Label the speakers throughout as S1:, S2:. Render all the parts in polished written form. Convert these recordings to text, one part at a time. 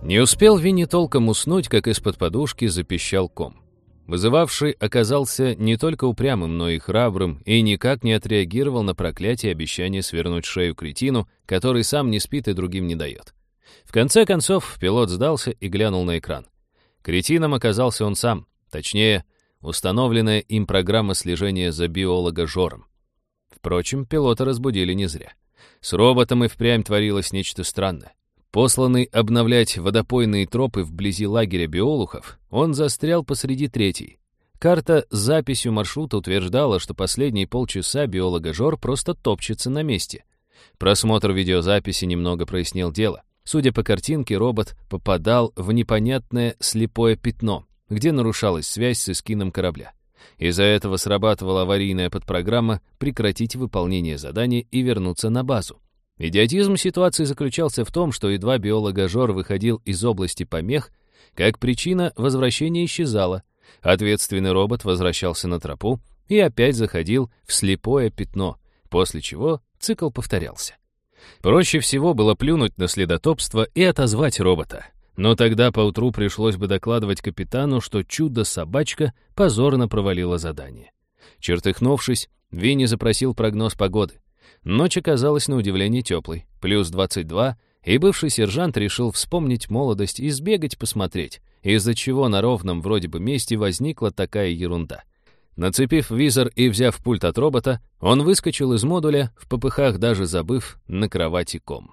S1: Не успел Винни толком уснуть, как из-под подушки запищал ком. Вызывавший оказался не только упрямым, но и храбрым, и никак не отреагировал на проклятие и обещание свернуть шею кретину, который сам не спит и другим не дает. В конце концов, пилот сдался и глянул на экран. Кретином оказался он сам, точнее, установленная им программа слежения за биолога-жором. Впрочем, пилота разбудили не зря. С роботом и впрямь творилось нечто странное. Посланный обновлять водопойные тропы вблизи лагеря биолухов, он застрял посреди третьей. Карта с записью маршрута утверждала, что последние полчаса биолога-жор просто топчется на месте. Просмотр видеозаписи немного прояснил дело. Судя по картинке, робот попадал в непонятное слепое пятно, где нарушалась связь с эскином корабля. Из-за этого срабатывала аварийная подпрограмма прекратить выполнение задания и вернуться на базу. Идиотизм ситуации заключался в том, что едва биолога-жор выходил из области помех, как причина возвращения исчезала. Ответственный робот возвращался на тропу и опять заходил в слепое пятно, после чего цикл повторялся. Проще всего было плюнуть на следотопство и отозвать робота. Но тогда поутру пришлось бы докладывать капитану, что чудо-собачка позорно провалила задание. Чертыхнувшись, Винни запросил прогноз погоды. Ночь оказалась на удивление теплой, плюс 22, и бывший сержант решил вспомнить молодость и сбегать посмотреть, из-за чего на ровном вроде бы месте возникла такая ерунда. Нацепив визор и взяв пульт от робота, он выскочил из модуля, в попыхах даже забыв на кровати ком.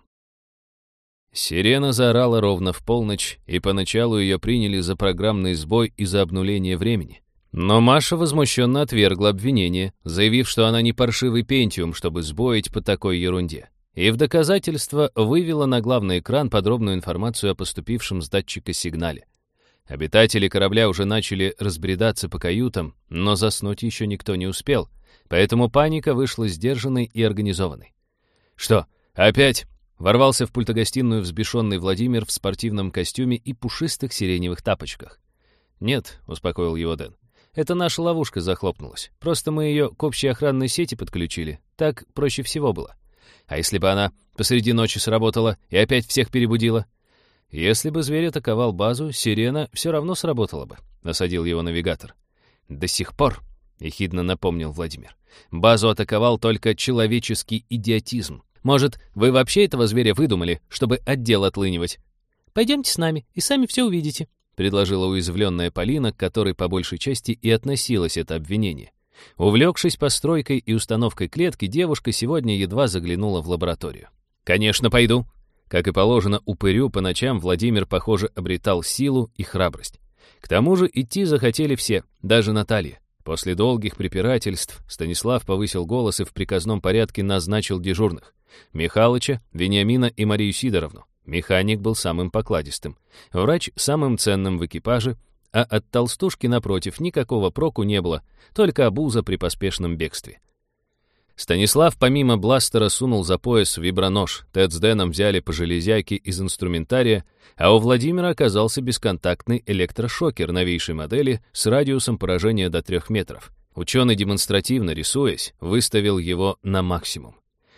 S1: Сирена заорала ровно в полночь, и поначалу ее приняли за программный сбой из-за обнуления времени. Но Маша возмущенно отвергла обвинение, заявив, что она не паршивый Пентиум, чтобы сбоить по такой ерунде. И в доказательство вывела на главный экран подробную информацию о поступившем с датчика сигнале. Обитатели корабля уже начали разбредаться по каютам, но заснуть еще никто не успел, поэтому паника вышла сдержанной и организованной. «Что, опять?» — ворвался в пультогостиную взбешенный Владимир в спортивном костюме и пушистых сиреневых тапочках. «Нет», — успокоил его Дэн. «Это наша ловушка захлопнулась. Просто мы ее к общей охранной сети подключили. Так проще всего было. А если бы она посреди ночи сработала и опять всех перебудила?» «Если бы зверь атаковал базу, сирена все равно сработала бы», — осадил его навигатор. «До сих пор», — ехидно напомнил Владимир, «базу атаковал только человеческий идиотизм. Может, вы вообще этого зверя выдумали, чтобы отдел отлынивать?» «Пойдемте с нами, и сами все увидите», — предложила уязвленная Полина, к которой по большей части и относилось это обвинение. Увлекшись постройкой и установкой клетки, девушка сегодня едва заглянула в лабораторию. «Конечно, пойду». Как и положено упырю, по ночам Владимир, похоже, обретал силу и храбрость. К тому же идти захотели все, даже Наталья. После долгих препирательств Станислав повысил голос и в приказном порядке назначил дежурных. Михалыча, Вениамина и Марию Сидоровну. Механик был самым покладистым, врач самым ценным в экипаже, а от толстушки, напротив, никакого проку не было, только обуза при поспешном бегстве. Станислав помимо бластера сунул за пояс вибронож, Тед с Дэном взяли по железяке из инструментария, а у Владимира оказался бесконтактный электрошокер новейшей модели с радиусом поражения до 3 метров. Ученый, демонстративно рисуясь, выставил его на максимум.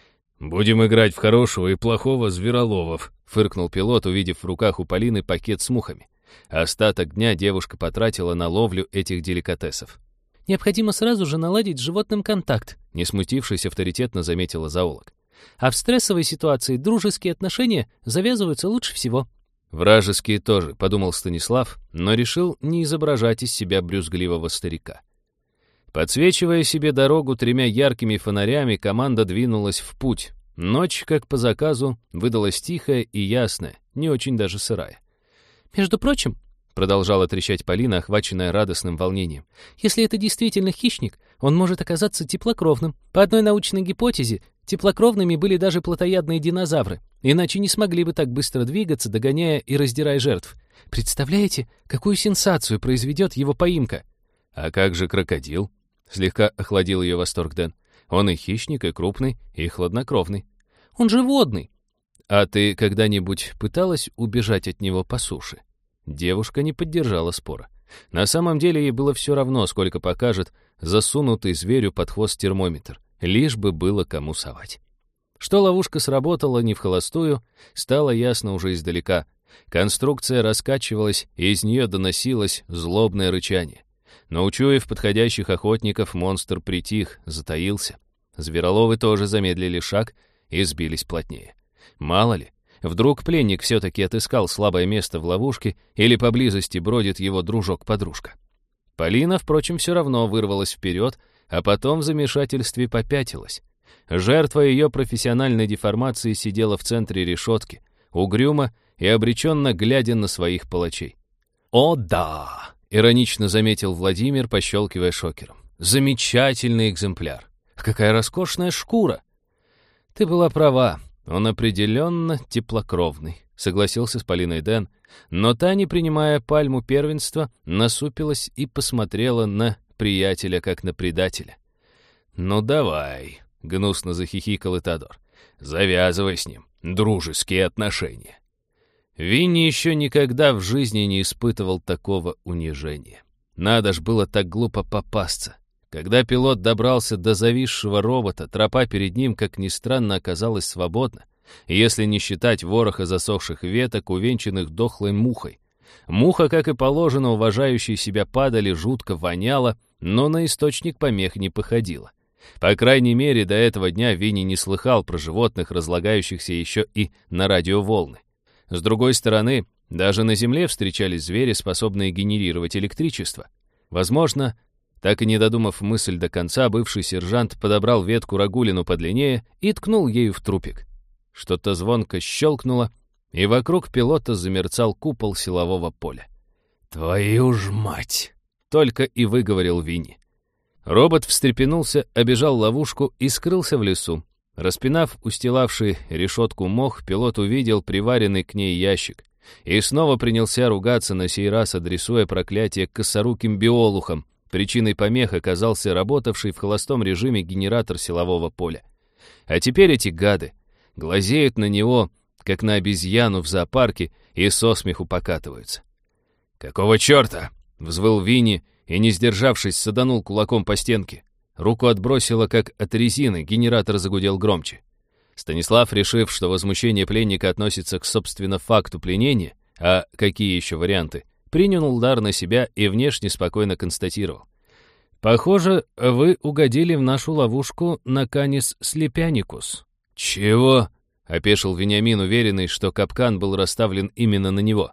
S1: «Будем играть в хорошего и плохого звероловов», — фыркнул пилот, увидев в руках у Полины пакет с мухами. Остаток дня девушка потратила на ловлю этих деликатесов.
S2: «Необходимо сразу же наладить с животным контакт»,
S1: — не смутившись, авторитетно заметила зоолог.
S2: «А в стрессовой ситуации дружеские отношения завязываются лучше всего».
S1: «Вражеские тоже», — подумал Станислав, но решил не изображать из себя брюзгливого старика. Подсвечивая себе дорогу 3 яркими фонарями, команда двинулась в путь. Ночь, как по заказу, выдалась тихая и ясная, не очень даже сырая.
S2: «Между прочим», —
S1: продолжала трещать Полина, охваченная радостным волнением,
S2: «если это действительно хищник, он может оказаться теплокровным. По одной научной гипотезе, теплокровными были даже плотоядные динозавры, иначе не смогли бы так быстро двигаться, догоняя и раздирая жертв. Представляете, какую сенсацию произведет его поимка?»
S1: «А как же крокодил?» — слегка охладил ее восторг Дэн. «Он и хищник, и крупный, и хладнокровный».
S2: «Он же водный».
S1: «А ты когда-нибудь пыталась убежать от него по суше?» Девушка не поддержала спора. На самом деле ей было все равно, сколько покажет засунутый зверю под хвост термометр, лишь бы было кому совать. Что ловушка сработала не в холостую, стало ясно уже издалека. Конструкция раскачивалась, и из нее доносилось злобное рычание. Но, учуяв подходящих охотников, монстр притих, затаился. Звероловы тоже замедлили шаг и сбились плотнее. Мало ли, вдруг пленник все-таки отыскал слабое место в ловушке или поблизости бродит его дружок-подружка. Полина, впрочем, все равно вырвалась вперед, а потом в замешательстве попятилась. Жертва ее профессиональной деформации сидела в центре решетки, угрюмо и обреченно глядя на своих палачей. «О да!» — иронично заметил Владимир, пощелкивая шокером. «Замечательный экземпляр! Какая роскошная шкура!» «Ты была права, он определенно теплокровный», — согласился с Полиной Дэн, но та, не принимая пальму первенства, насупилась и посмотрела на приятеля, как на предателя. «Ну давай», — гнусно захихикал Итадор, — «завязывай с ним дружеские отношения». Винни еще никогда в жизни не испытывал такого унижения. Надо ж было так глупо попасться. Когда пилот добрался до зависшего робота, тропа перед ним, как ни странно, оказалась свободна, если не считать вороха засохших веток, увенчанных дохлой мухой. Муха, как и положено, уважающей себя падали, жутко воняла, но на источник помех не походила. По крайней мере, до этого дня Винни не слыхал про животных, разлагающихся еще и на радиоволны. С другой стороны, даже на Земле встречались звери, способные генерировать электричество. Возможно, так и не додумав мысль до конца, бывший сержант подобрал ветку рагулину подлиннее и ткнул ею в трупик. Что-то звонко щелкнуло, и вокруг пилота замерцал купол силового поля. «Твою ж мать!» — только и выговорил Винни. Робот встрепенулся, обежал ловушку и скрылся в лесу. Распинав устилавший решетку мох, пилот увидел приваренный к ней ящик и снова принялся ругаться, на сей раз адресуя проклятие косоруким биолухам. Причиной помех оказался работавший в холостом режиме генератор силового поля. А теперь эти гады глазеют на него, как на обезьяну в зоопарке, и со смеху покатываются. «Какого черта?» — взвыл Винни и, не сдержавшись, саданул кулаком по стенке. Руку отбросило, как от резины, генератор загудел громче. Станислав, решив, что возмущение пленника относится к, собственно, факту пленения, а какие еще варианты, принял удар на себя и внешне спокойно констатировал. «Похоже, вы угодили в нашу ловушку на Канис слепяникус». «Чего?» — опешил Вениамин, уверенный, что капкан был расставлен именно на него.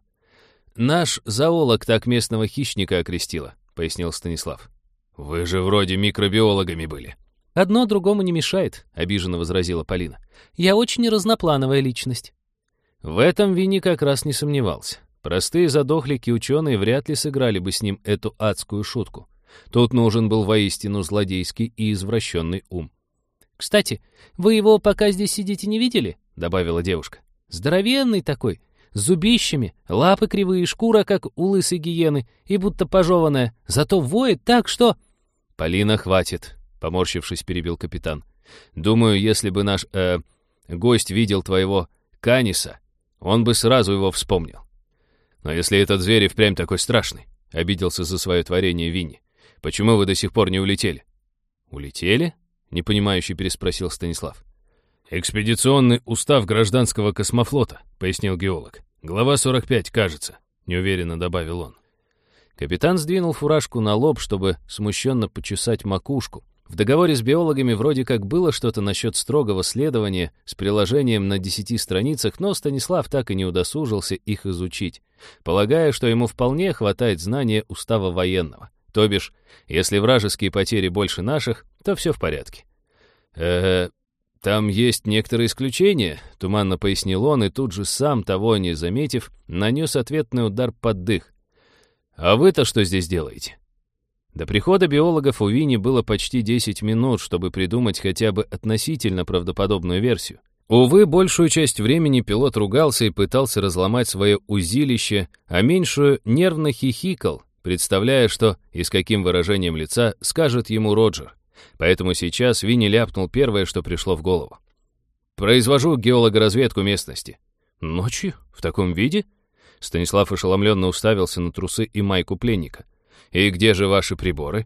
S1: «Наш зоолог так местного хищника окрестила», — пояснил Станислав. «Вы же вроде микробиологами были».
S2: «Одно другому не мешает», — обиженно возразила Полина. «Я очень разноплановая личность».
S1: В этом Винни как раз не сомневался. Простые задохлики ученые вряд ли сыграли бы с ним эту адскую шутку. Тут нужен был воистину злодейский и извращенный ум.
S2: «Кстати, вы его пока здесь сидите не видели?» — добавила девушка. «Здоровенный такой, с зубищами, лапы кривые, шкура, как у лысой гиены, и будто пожеванная, зато воет так, что...»
S1: «Полина, хватит», — поморщившись, перебил капитан. «Думаю, если бы наш, гость видел твоего Каниса, он бы сразу его вспомнил». «Но если этот зверь и впрямь такой страшный», — обиделся за свое творение Винни, «почему вы до сих пор не улетели?» «Улетели?» — непонимающе переспросил Станислав. «Экспедиционный устав гражданского космофлота», — пояснил геолог. «Глава 45, кажется», — неуверенно добавил он. Капитан сдвинул фуражку на лоб, чтобы смущенно почесать макушку. В договоре с биологами вроде как было что-то насчет строгого следования с приложением на 10 страницах, но Станислав так и не удосужился их изучить, полагая, что ему вполне хватает знания устава военного. То бишь, если вражеские потери больше наших, то все в порядке. «Там есть некоторые исключения», — туманно пояснил он, и тут же сам, того не заметив, нанес ответный удар под дых. «А вы-то что здесь делаете?» До прихода биологов у Винни было почти 10 минут, чтобы придумать хотя бы относительно правдоподобную версию. Увы, большую часть времени пилот ругался и пытался разломать свое узилище, а меньшую нервно хихикал, представляя, что и с каким выражением лица скажет ему Роджер. Поэтому сейчас Винни ляпнул первое, что пришло в голову. «Произвожу геологоразведку местности». «Ночью? В таком виде?» Станислав ошеломленно уставился на трусы и майку пленника. «И где же ваши приборы?»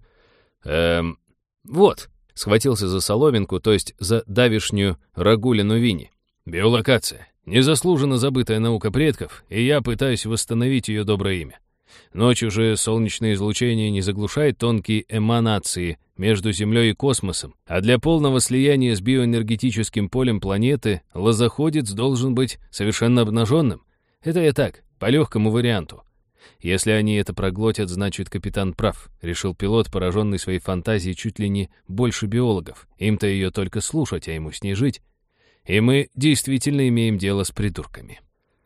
S1: «Вот», — схватился за соломинку, то есть за давишнюю рагулину Винни. «Биолокация. Незаслуженно забытая наука предков, и я пытаюсь восстановить ее доброе имя. Ночью же солнечное излучение не заглушает тонкие эманации между Землей и космосом, а для полного слияния с биоэнергетическим полем планеты лозоходец должен быть совершенно обнаженным. Это я так, по легкому варианту. Если они это проглотят, значит, капитан прав, решил пилот, пораженный своей фантазией чуть ли не больше биологов. Им-то ее только слушать, а ему с ней жить. И мы действительно имеем дело с придурками.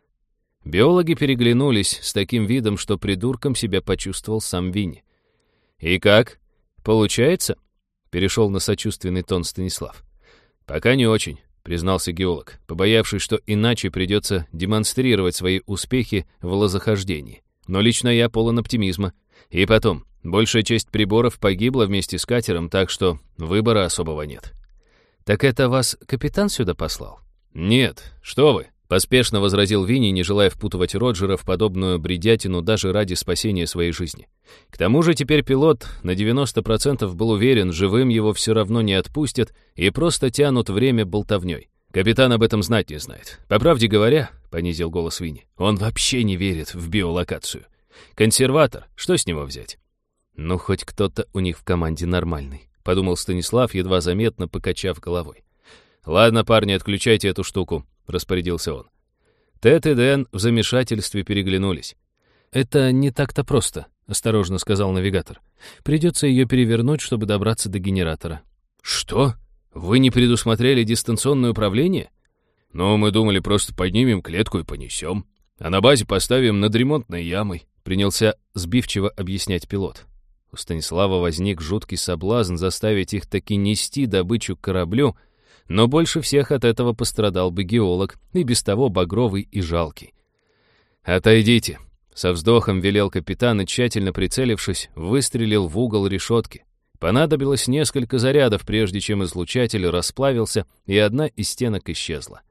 S1: Биологи переглянулись с таким видом, что придурком себя почувствовал сам Винни. «И как? Получается?» — перешел на сочувственный тон Станислав. «Пока не очень», — признался геолог, побоявшись, что иначе придется демонстрировать свои успехи в лозохождении. «Но лично я полон оптимизма. И потом, большая часть приборов погибла вместе с катером, так что выбора особого нет». «Так это вас капитан сюда послал?» «Нет, что вы!» — поспешно возразил Винни, не желая впутывать Роджера в подобную бредятину даже ради спасения своей жизни. К тому же теперь пилот на 90% был уверен, живым его все равно не отпустят и просто тянут время болтовней. «Капитан об этом знать не знает. По правде говоря, — понизил голос Винни, — он вообще не верит в биолокацию. Консерватор, что с него взять?» «Ну, хоть кто-то у них в команде нормальный», — подумал Станислав, едва заметно покачав головой. «Ладно, парни, отключайте эту штуку», — распорядился он. Тед и Дэн в замешательстве переглянулись. «Это не так-то просто», — осторожно сказал навигатор. «Придется ее перевернуть, чтобы добраться до генератора». «Что? Вы не предусмотрели дистанционное управление?» «Ну, мы думали, просто поднимем клетку и понесем. А на базе поставим над ремонтной ямой», — принялся сбивчиво объяснять пилот. У Станислава возник жуткий соблазн заставить их таки нести добычу к кораблю, но больше всех от этого пострадал бы геолог, и без того багровый и жалкий. «Отойдите», — со вздохом велел капитан и, тщательно прицелившись, выстрелил в угол решетки. Понадобилось несколько зарядов, прежде чем излучатель расплавился, и одна из стенок исчезла.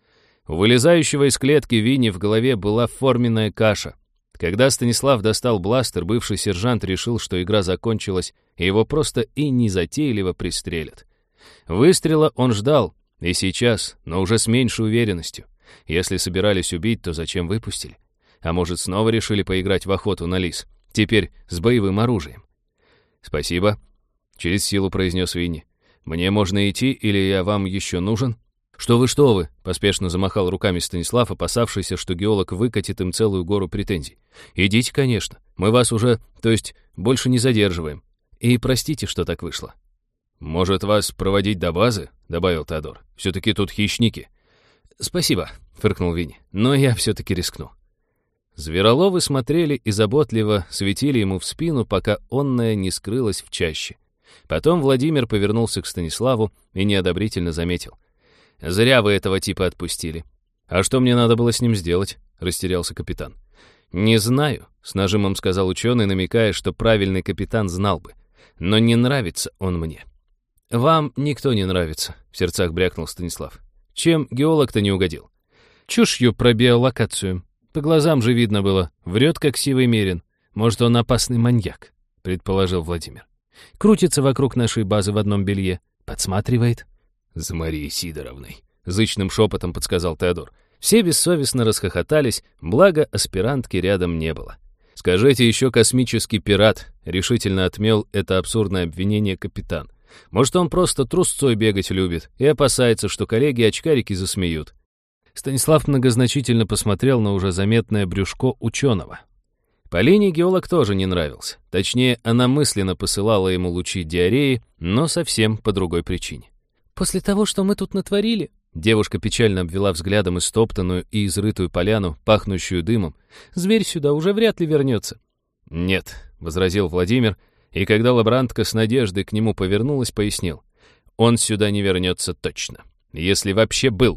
S1: У вылезающего из клетки Винни в голове была форменная каша. Когда Станислав достал бластер, бывший сержант решил, что игра закончилась, и его просто и незатейливо пристрелят. Выстрела он ждал, и сейчас, но уже с меньшей уверенностью. Если собирались убить, то зачем выпустили? А может, снова решили поиграть в охоту на лис? Теперь с боевым оружием. «Спасибо», — через силу произнес Винни. «Мне можно идти, или я вам еще нужен?» «Что вы!» — поспешно замахал руками Станислав, опасавшийся, что геолог выкатит им целую гору претензий. «Идите, конечно. Мы вас уже, то есть, больше не задерживаем. И простите, что так вышло». «Может, вас проводить до базы?» — добавил Теодор. «Все-таки тут хищники». «Спасибо», — фыркнул Винни, — «но я все-таки рискну». Звероловы смотрели и заботливо светили ему в спину, пока онная не скрылась в чаще. Потом Владимир повернулся к Станиславу и неодобрительно заметил. «Зря вы этого типа отпустили». «А что мне надо было с ним сделать?» — растерялся капитан. «Не знаю», — с нажимом сказал ученый, намекая, что правильный капитан знал бы. «Но не нравится он мне». «Вам никто не нравится», — в сердцах брякнул Станислав. «Чем геолог-то не угодил?» «Чушью про биолокацию. По глазам же видно было. Врет, как сивый мерин. Может, он опасный маньяк», — предположил Владимир. «Крутится вокруг нашей базы в одном белье. Подсматривает». «За Марией Сидоровной», — зычным шепотом подсказал Теодор. Все бессовестно расхохотались, благо аспирантки рядом не было. «Скажите еще космический пират», — решительно отмел это абсурдное обвинение капитан. «Может, он просто трусцой бегать любит и опасается, что коллеги-очкарики засмеют». Станислав многозначительно посмотрел на уже заметное брюшко ученого. Полине геолог тоже не нравился. Точнее, она мысленно посылала ему лучи диареи, но совсем по другой причине.
S2: «После того, что мы тут натворили...»
S1: Девушка печально обвела взглядом истоптанную и изрытую поляну, пахнущую дымом. «Зверь сюда уже вряд ли вернется». «Нет», — возразил Владимир, и когда лаборантка с надеждой к нему повернулась, пояснил. «Он сюда не вернется точно. Если вообще был».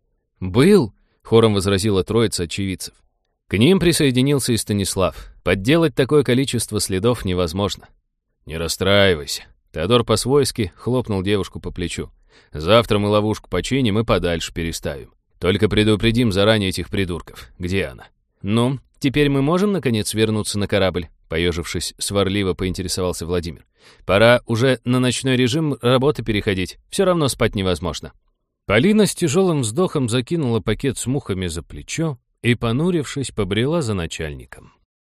S1: «Был?» — хором возразила троица очевидцев. К ним присоединился и Станислав. Подделать такое количество следов невозможно. «Не расстраивайся». Теодор по-свойски хлопнул девушку по плечу. «Завтра мы ловушку починим и подальше переставим. Только предупредим заранее этих придурков. Где она?» «Ну, теперь мы можем, наконец, вернуться на корабль?» Поежившись, сварливо поинтересовался Владимир. «Пора уже на ночной режим работы переходить. Все равно спать невозможно». Полина с тяжелым вздохом закинула пакет с мухами за плечо и, понурившись, побрела за начальником.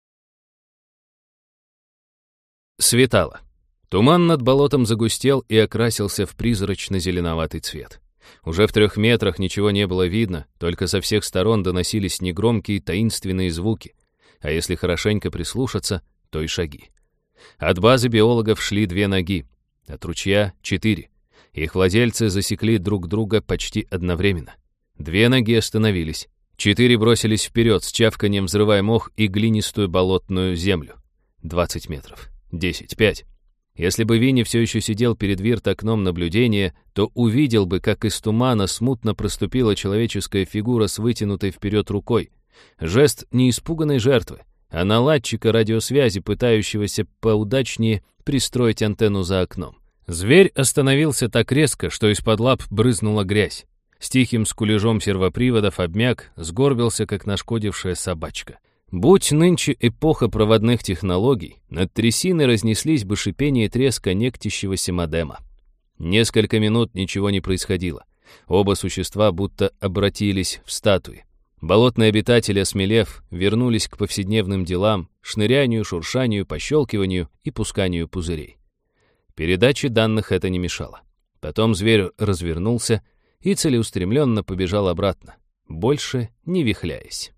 S1: Светало. Туман над болотом загустел и окрасился в призрачно-зеленоватый цвет. Уже в 3 метрах ничего не было видно, только со всех сторон доносились негромкие таинственные звуки, а если хорошенько прислушаться, то и шаги. От базы биологов шли 2 ноги, от ручья — 4. Их владельцы засекли друг друга почти одновременно. 2 ноги остановились, 4 бросились вперед, с чавканием взрывая мох и глинистую болотную землю. 20 метров, 10, 5. Если бы Винни все еще сидел перед вирт-окном наблюдения, то увидел бы, как из тумана смутно проступила человеческая фигура с вытянутой вперед рукой. Жест не испуганной жертвы, а наладчика радиосвязи, пытающегося поудачнее пристроить антенну за окном. Зверь остановился так резко, что из-под лап брызнула грязь. С тихим скулежом сервоприводов обмяк, сгорбился, как нашкодившая собачка. Будь нынче эпоха проводных технологий, над трясиной разнеслись бы шипение и треск коннектящегося модема. Несколько минут ничего не происходило. Оба существа будто обратились в статуи. Болотные обитатели, осмелев, вернулись к повседневным делам, шнырянию, шуршанию, пощелкиванию и пусканию пузырей. Передаче данных это не мешало. Потом зверь развернулся и целеустремленно побежал обратно, больше не вихляясь.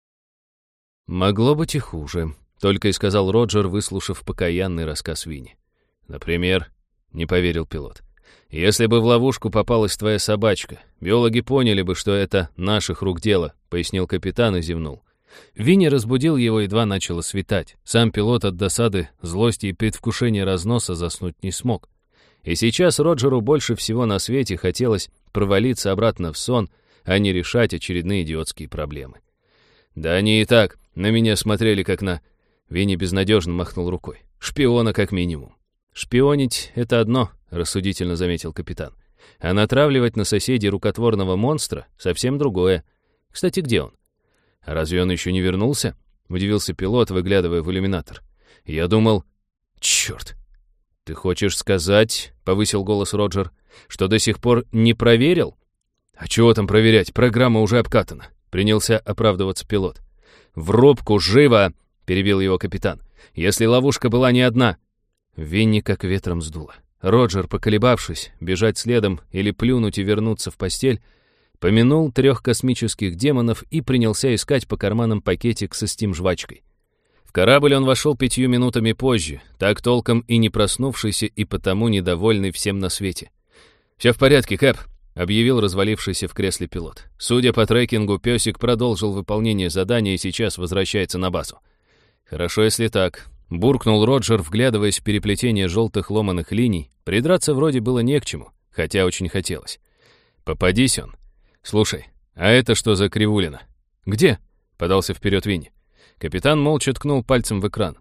S1: «Могло быть и хуже», — только и сказал Роджер, выслушав покаянный рассказ Винни. «Например?» — не поверил пилот. «Если бы в ловушку попалась твоя собачка, биологи поняли бы, что это наших рук дело», — пояснил капитан и зевнул. Винни разбудил его, едва начало светать. Сам пилот от досады, злости и предвкушения разноса заснуть не смог. И сейчас Роджеру больше всего на свете хотелось провалиться обратно в сон, а не решать очередные идиотские проблемы. «Да они и так на меня смотрели, как на...» Винни безнадежно махнул рукой. «Шпиона как минимум». «Шпионить — это одно», — рассудительно заметил капитан. «А натравливать на соседей рукотворного монстра — совсем другое. Кстати, где он?» «А разве он еще не вернулся?» — удивился пилот, выглядывая в иллюминатор. «Я думал...» «Черт!» «Ты хочешь сказать, — повысил голос Роджер, — что до сих пор не проверил?» «А чего там проверять? Программа уже обкатана», — принялся оправдываться пилот. «В рубку, живо!» — перебил его капитан. «Если ловушка была не одна...» Винни как ветром сдуло. Роджер, поколебавшись, бежать следом или плюнуть и вернуться в постель, помянул 3 космических демонов и принялся искать по карманам пакетик со стим-жвачкой. В корабль он вошел 5 минутами позже, так толком и не проснувшийся и потому недовольный всем на свете. «Все в порядке, Кэп», — объявил развалившийся в кресле пилот. «Судя по трекингу, песик продолжил выполнение задания и сейчас возвращается на базу». «Хорошо, если так», — буркнул Роджер, вглядываясь в переплетение желтых ломаных линий. Придраться вроде было не к чему, хотя очень хотелось. «Попадись он». «Слушай, а это что за кривулина?» «Где?» — подался вперед Винни. Капитан молча ткнул пальцем в экран.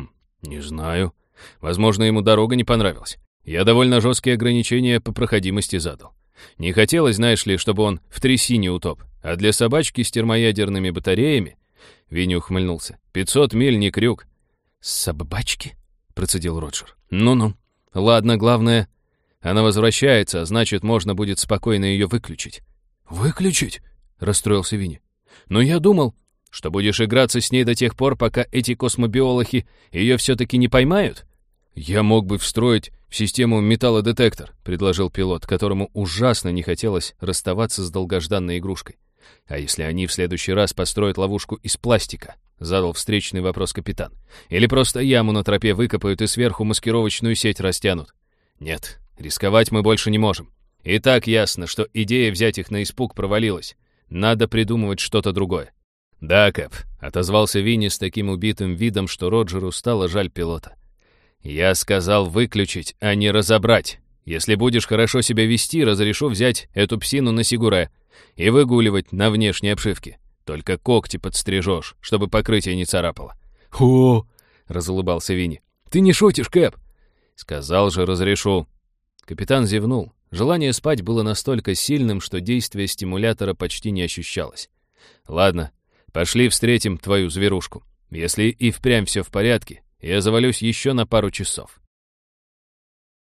S1: Не знаю. Возможно, ему дорога не понравилась. Я довольно жесткие ограничения по проходимости задал. Не хотелось, знаешь ли, чтобы он в трясине утоп. А для собачки с термоядерными батареями...» Винни ухмыльнулся. 500 миль не крюк. «Собачки?» — процедил Роджер. «Ну-ну. Ладно, главное, она возвращается, а значит, можно будет спокойно ее выключить». «Выключить?» — расстроился Винни. «Но я думал, что будешь играться с ней до тех пор, пока эти космобиологи ее все-таки не поймают». «Я мог бы встроить в систему металлодетектор», — предложил пилот, которому ужасно не хотелось расставаться с долгожданной игрушкой. «А если они в следующий раз построят ловушку из пластика?» — задал встречный вопрос капитан. «Или просто яму на тропе выкопают и сверху маскировочную сеть растянут?» «Нет, рисковать мы больше не можем. И так ясно, что идея взять их на испуг провалилась. Надо придумывать что-то другое». «Да, Кэп», — отозвался Винни с таким убитым видом, что Роджеру стало жаль пилота. «Я сказал выключить, а не разобрать. Если будешь хорошо себя вести, разрешу взять эту псину на сигуре и выгуливать на внешней обшивке. Только когти подстрижешь, чтобы покрытие не царапало». «О!» — разулыбался Винни. «Ты не шутишь, Кэп?» «Сказал же, разрешу». Капитан зевнул. Желание спать было настолько сильным, что действие стимулятора почти не ощущалось. «Ладно, пошли встретим твою зверушку. Если и впрямь все в порядке, я завалюсь еще на пару часов».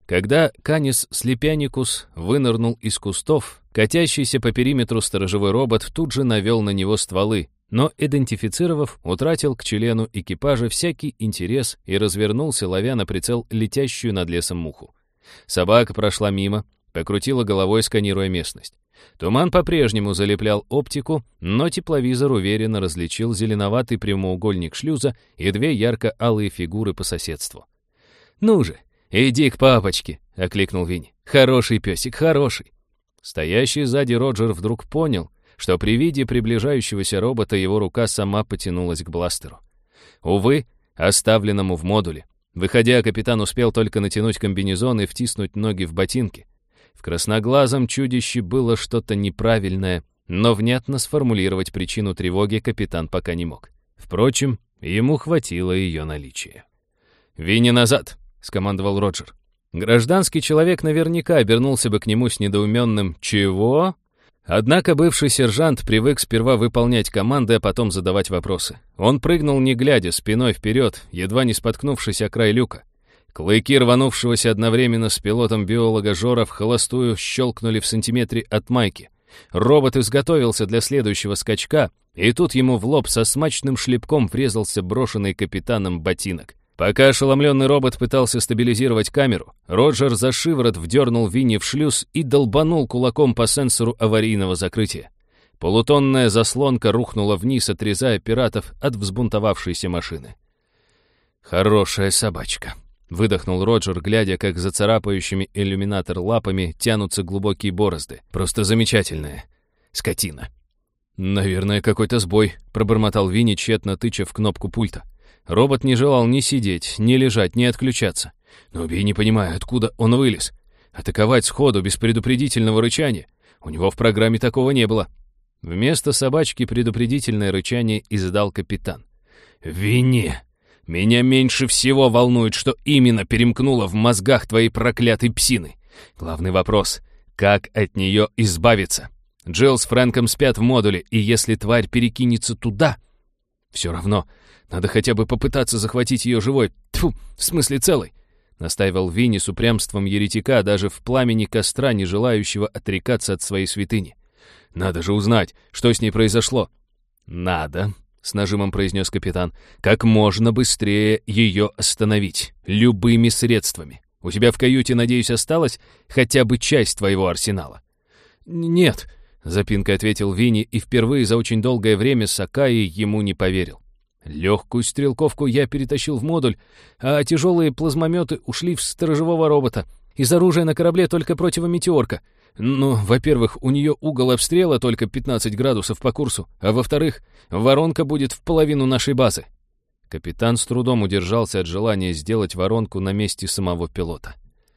S1: Когда Канис Слепяникус вынырнул из кустов, катящийся по периметру сторожевой робот тут же навел на него стволы, но, идентифицировав, утратил к члену экипажа всякий интерес и развернулся, ловя на прицел летящую над лесом муху. Собака прошла мимо, покрутила головой, сканируя местность. Туман по-прежнему залеплял оптику, но тепловизор уверенно различил зеленоватый прямоугольник шлюза и две ярко-алые фигуры по соседству. «Ну же, иди к папочке!» — окликнул Винни. «Хороший песик, хороший!» Стоящий сзади Роджер вдруг понял, что при виде приближающегося робота его рука сама потянулась к бластеру. Увы, оставленному в модуле. Выходя, капитан успел только натянуть комбинезон и втиснуть ноги в ботинки. В красноглазом чудище было что-то неправильное, но внятно сформулировать причину тревоги капитан пока не мог. Впрочем, ему хватило ее наличия. «Винни, назад!» — скомандовал Роджер. Гражданский человек наверняка обернулся бы к нему с недоуменным «Чего?». Однако бывший сержант привык сперва выполнять команды, а потом задавать вопросы. Он прыгнул не глядя, спиной вперед, едва не споткнувшись о край люка. Клыки рванувшегося одновременно с пилотом биолога Жора в холостую щелкнули в сантиметре от майки. Робот изготовился для следующего скачка, и тут ему в лоб со смачным шлепком врезался брошенный капитаном ботинок. Пока ошеломленный робот пытался стабилизировать камеру, Роджер за шиворот вдернул Винни в шлюз и долбанул кулаком по сенсору аварийного закрытия. Полутонная заслонка рухнула вниз, отрезая пиратов от взбунтовавшейся машины. «Хорошая собачка», — выдохнул Роджер, глядя, как за царапающими иллюминатор лапами тянутся глубокие борозды. «Просто замечательная скотина». «Наверное, какой-то сбой», — пробормотал Винни, тщетно тыча в кнопку пульта. Робот не желал ни сидеть, ни лежать, ни отключаться. Но убей, не понимаю, откуда он вылез. Атаковать сходу, без предупредительного рычания. У него в программе такого не было. Вместо собачки предупредительное рычание издал капитан. «Винни, меня меньше всего волнует, что именно перемкнуло в мозгах твоей проклятой псины. Главный вопрос — как от нее избавиться? Джилл с Фрэнком спят в модуле, и если тварь перекинется туда... Все равно... Надо хотя бы попытаться захватить ее живой. Тьфу, в смысле целой. Настаивал Винни с упрямством еретика, даже в пламени костра, не желающего отрекаться от своей святыни. Надо же узнать, что с ней произошло. Надо, с нажимом произнес капитан, как можно быстрее ее остановить. Любыми средствами. У тебя в каюте, надеюсь, осталась хотя бы часть твоего арсенала? Нет, запинкой ответил Винни, и впервые за очень долгое время Сакаи ему не поверил. Легкую стрелковку я перетащил в модуль, а тяжелые плазмометы ушли в сторожевого робота. Из оружия на корабле только противометеорка. Ну, во-первых, у нее угол обстрела только 15 градусов по курсу, а во-вторых, воронка будет в половину нашей базы. Капитан с трудом удержался от желания сделать воронку на месте самого пилота.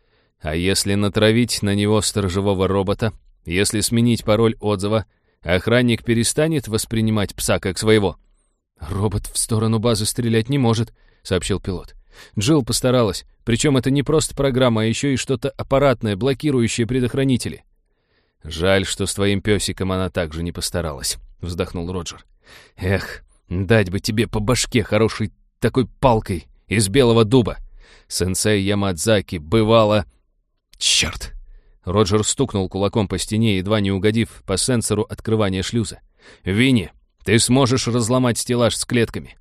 S1: А если натравить на него сторожевого робота, если сменить пароль отзыва, охранник перестанет воспринимать пса как своего? «Робот в сторону базы стрелять не может», — сообщил пилот. Джилл постаралась, причем это не просто программа, а еще и что-то аппаратное, блокирующее предохранители. «Жаль, что с твоим песиком она также не постаралась», — вздохнул Роджер. «Эх, дать бы тебе по башке хорошей такой палкой из белого дуба. Сенсей Ямадзаки бывало...» «Черт!» Роджер стукнул кулаком по стене, едва не угодив по сенсору открывания шлюза. «Винни, ты сможешь разломать стеллаж с клетками».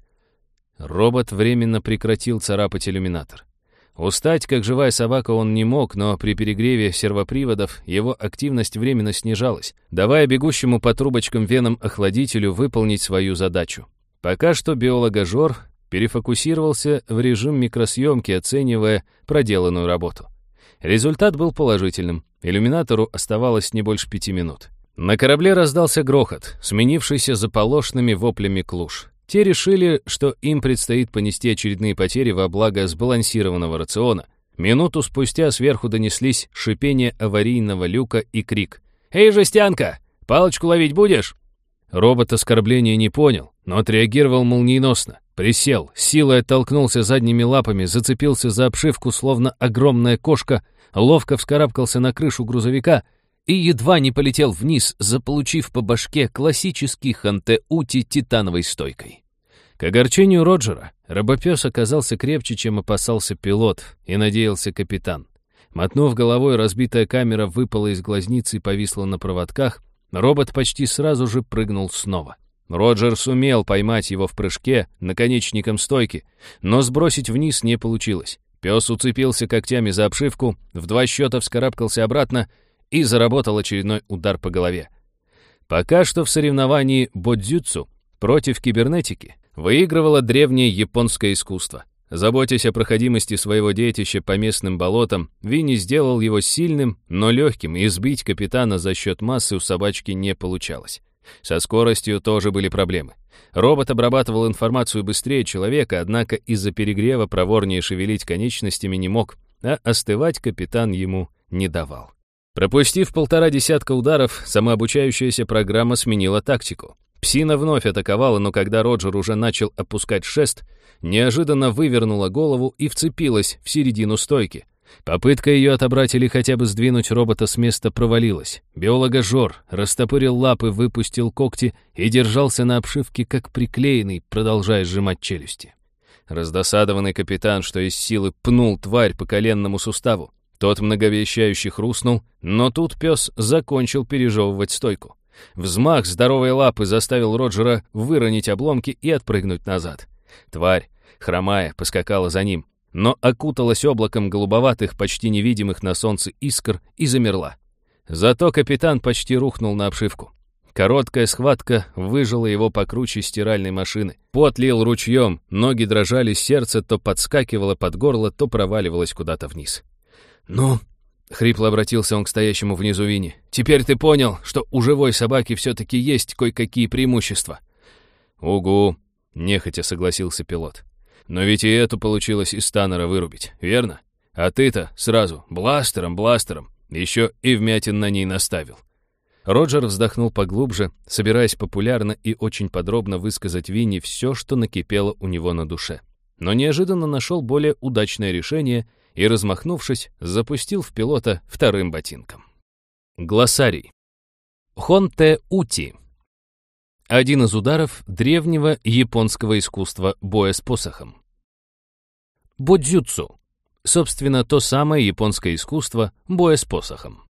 S1: Робот временно прекратил царапать иллюминатор. Устать, как живая собака, он не мог, но при перегреве сервоприводов его активность временно снижалась, давая бегущему по трубочкам венам охладителю выполнить свою задачу. Пока что биолог-ажор перефокусировался в режим микросъемки, оценивая проделанную работу. Результат был положительным. Иллюминатору оставалось не больше 5 минут. На корабле раздался грохот, сменившийся заполошными воплями клуш. Те решили, что им предстоит понести очередные потери во благо сбалансированного рациона. Минуту спустя сверху донеслись шипение аварийного люка и крик. «Эй, жестянка, палочку ловить будешь?» Робот оскорбления не понял, но отреагировал молниеносно. Присел, силой оттолкнулся задними лапами, зацепился за обшивку, словно огромная кошка, ловко вскарабкался на крышу грузовика и едва не полетел вниз, заполучив по башке классический ханте-ути титановой стойкой. К огорчению Роджера, робопес оказался крепче, чем опасался пилот и надеялся капитан. Мотнув головой, разбитая камера выпала из глазницы и повисла на проводках. Робот почти сразу же прыгнул снова. Роджер сумел поймать его в прыжке наконечником стойки, но сбросить вниз не получилось. Пес уцепился когтями за обшивку, в 2 счета вскарабкался обратно и заработал очередной удар по голове. Пока что в соревновании бодзюцу против кибернетики выигрывало древнее японское искусство. Заботясь о проходимости своего детища по местным болотам, Винни сделал его сильным, но легким, и сбить капитана за счет массы у собачки не получалось. Со скоростью тоже были проблемы. Робот обрабатывал информацию быстрее человека, однако из-за перегрева проворнее шевелить конечностями не мог, а остывать капитан ему не давал. Пропустив 1,5 десятка ударов, самообучающаяся программа сменила тактику. Псина вновь атаковала, но когда Роджер уже начал опускать шест, неожиданно вывернула голову и вцепилась в середину стойки. Попытка ее отобрать или хотя бы сдвинуть робота с места провалилась. Биолога-жор растопырил лапы, выпустил когти и держался на обшивке как приклеенный, продолжая сжимать челюсти. Раздосадованный капитан, что из силы, пнул тварь по коленному суставу. Тот многообещающе хрустнул, но тут пес закончил пережевывать стойку. Взмах здоровой лапы заставил Роджера выронить обломки и отпрыгнуть назад. Тварь, хромая, поскакала за ним, но окуталась облаком голубоватых, почти невидимых на солнце искр и замерла. Зато капитан почти рухнул на обшивку. Короткая схватка выжила его покруче стиральной машины. Пот лил ручьем, ноги дрожали, сердце то подскакивало под горло, то проваливалось куда-то вниз. «Ну?» — хрипло обратился он к стоящему внизу Винни. «Теперь ты понял, что у живой собаки все-таки есть кое-какие преимущества?» «Угу», — нехотя согласился пилот. «Но ведь и эту получилось из Таннера вырубить, верно? А ты-то сразу бластером, еще и вмятин на ней наставил». Роджер вздохнул поглубже, собираясь популярно и очень подробно высказать Винни все, что накипело у него на душе. Но неожиданно нашел более удачное решение и, размахнувшись, запустил в пилота вторым ботинком. Глоссарий. Хонте-ути. Один из ударов древнего японского искусства боя с посохом. Бодзюцу. Собственно, то самое японское искусство боя с посохом.